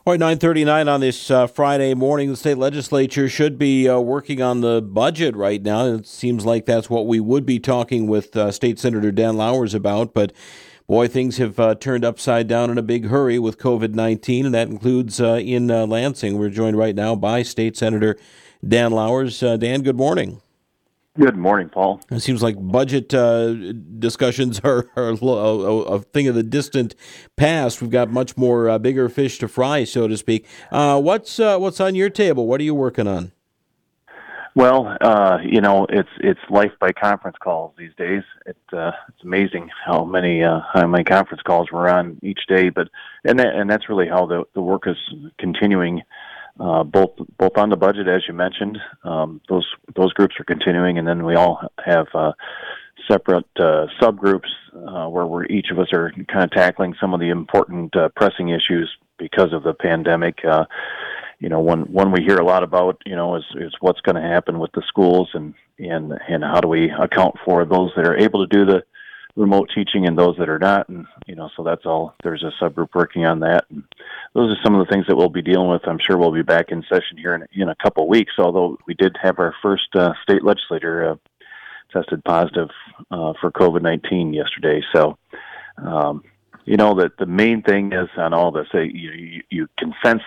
All right, 9:39 on this Friday morning. The state legislature should be working on the budget right now. It seems like that's what we would be talking with State Senator Dan Lowers about. But, boy, things have turned upside down in a big hurry with COVID-19, and that includes in Lansing. We're joined right now by State Senator Dan Lowers. Dan, good morning. Good morning, Paul. It seems like budget discussions are a thing of the distant past. We've got much more bigger fish to fry, so to speak. What's on your table? What are you working on? Well, it's life by conference calls these days. It's amazing how many conference calls we're on each day. But that's really how the work is continuing. Both on the budget, as you mentioned, those groups are continuing, and then we all have separate subgroups where each of us are kind of tackling some of the important pressing issues because of the pandemic. One we hear a lot about, is what's going to happen with the schools and how do we account for those that are able to do the remote teaching and those that are not, and so that's all. There's a subgroup working on that, and those are some of the things that we'll be dealing with. I'm sure we'll be back in session here in a couple of weeks, although we did have our first state legislator tested positive for COVID-19 yesterday. So that the main thing is on all this, you can sense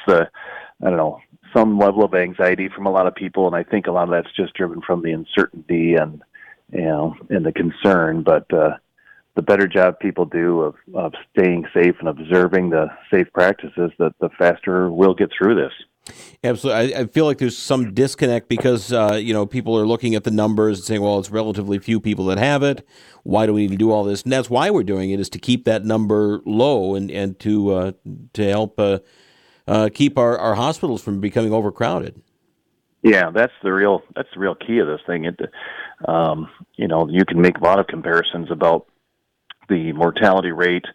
some level of anxiety from a lot of people, and I think a lot of that's just driven from the uncertainty and the concern, but the better job people do of staying safe and observing the safe practices, the faster we'll get through this. Absolutely. I feel like there's some disconnect because, people are looking at the numbers and saying, well, it's relatively few people that have it. Why do we need to do all this? And that's why we're doing it, is to keep that number low and to help keep our hospitals from becoming overcrowded. Yeah, that's the real key of this thing. You can make a lot of comparisons about the mortality rate.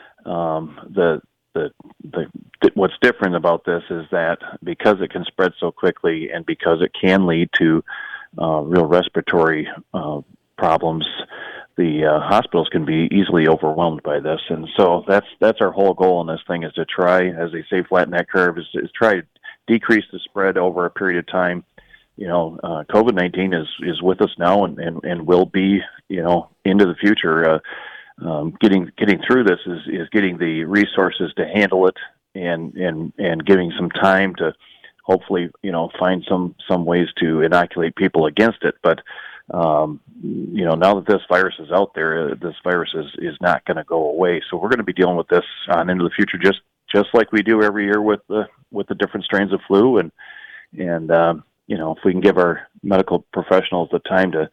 What's different about this is that because it can spread so quickly and because it can lead to real respiratory problems, the hospitals can be easily overwhelmed by this. And so that's our whole goal in this thing, is to try, as they say, flatten that curve, is try to decrease the spread over a period of time. COVID-19 is with us now and will be, into the future. Getting through this is getting the resources to handle it and giving some time to hopefully, find some ways to inoculate people against it. But, now that this virus is out there, this virus is not going to go away. So we're going to be dealing with this on into the future, just like we do every year with the different strains of flu. And if we can give our medical professionals the time to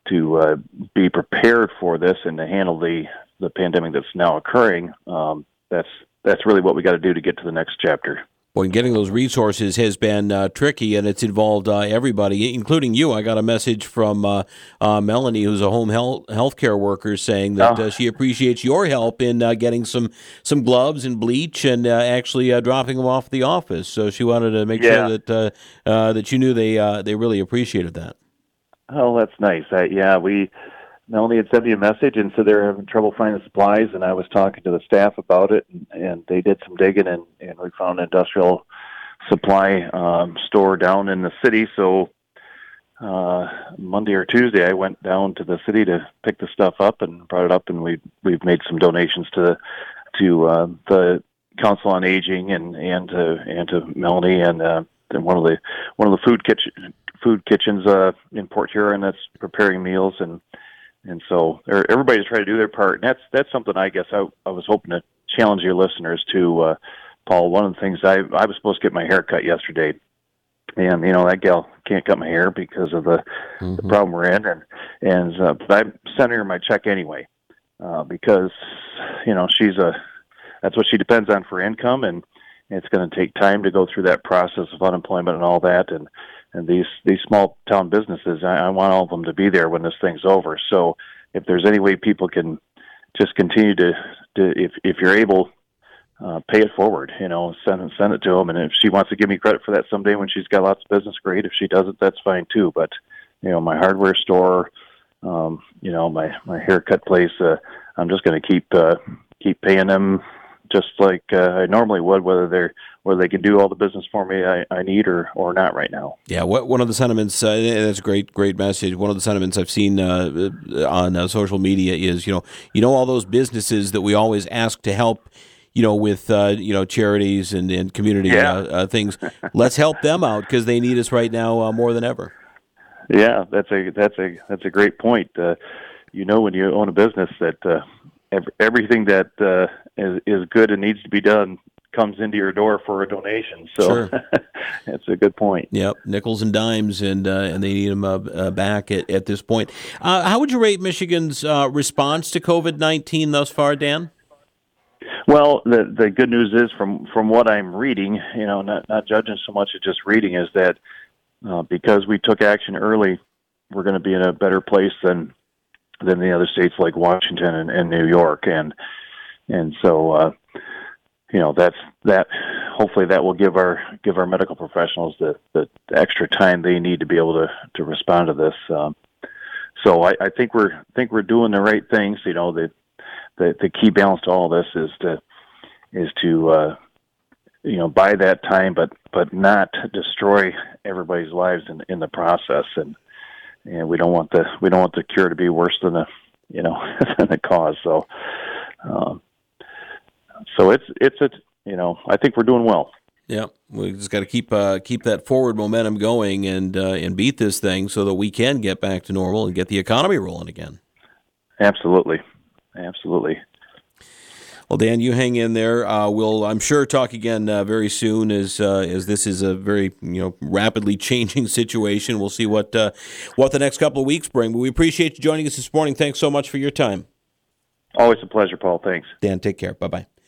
be prepared for this and to handle the pandemic that's now occurring, that's really what we got to do to get to the next chapter. Well, getting those resources has been tricky, and it's involved everybody, including you. I got a message from Melanie, who's a home healthcare worker, saying that she appreciates your help in getting some gloves and bleach and actually dropping them off at the office. So she wanted to make sure that you knew they really appreciated that. Oh, that's nice. Melanie had sent me a message and said they're having trouble finding supplies, and I was talking to the staff about it, and they did some digging, and we found an industrial supply store down in the city. So Monday or Tuesday, I went down to the city to pick the stuff up and brought it up, and we've made some donations to the Council on Aging and to Melanie and one of the food kitchens in Port Huron that's preparing meals, and so everybody's trying to do their part. And that's something I guess I was hoping to challenge your listeners to, Paul. One of the things I was supposed to get my hair cut yesterday, and that gal can't cut my hair because of the problem we're in, but I sent her my check anyway because that's what she depends on for income, and it's going to take time to go through that process of unemployment and all that, and these small town businesses, I want all of them to be there when this thing's over. So if there's any way people can just continue to if you're able, pay it forward, send it to them. And if she wants to give me credit for that someday when she's got lots of business, great. If she doesn't, that's fine too. But, my hardware store, my haircut place, I'm just going to keep paying them just like I normally would, whether they can do all the business for me I need or not right now. Yeah, one of the sentiments, that's a great message. One of the sentiments I've seen on social media is, all those businesses that we always ask to help, with charities and community things. Let's help them out because they need us right now more than ever. Yeah, that's a great point. When you own a business that everything that is good and needs to be done comes into your door for a donation. So sure. That's a good point. Yep, nickels and dimes, and they need them back at this point. How would you rate Michigan's response to COVID-19 thus far, Dan? Well, the good news is from what I'm reading, not judging so much as just reading, is that because we took action early, we're going to be in a better place than the other states like Washington and New York, and so that hopefully that will give our medical professionals the extra time they need to be able to respond to this. So I think we're doing the right things. The key balance to all this is to buy that time, but not destroy everybody's lives in the process, and we don't want the cure to be worse than the than the cause. So I think we're doing well. Yeah, we just got to keep that forward momentum going and beat this thing so that we can get back to normal and get the economy rolling again. Absolutely. Well, Dan, you hang in there. We'll, I'm sure, talk again very soon as this is a very rapidly changing situation. We'll see what the next couple of weeks bring. But we appreciate you joining us this morning. Thanks so much for your time. Always a pleasure, Paul. Thanks. Dan, take care. Bye-bye.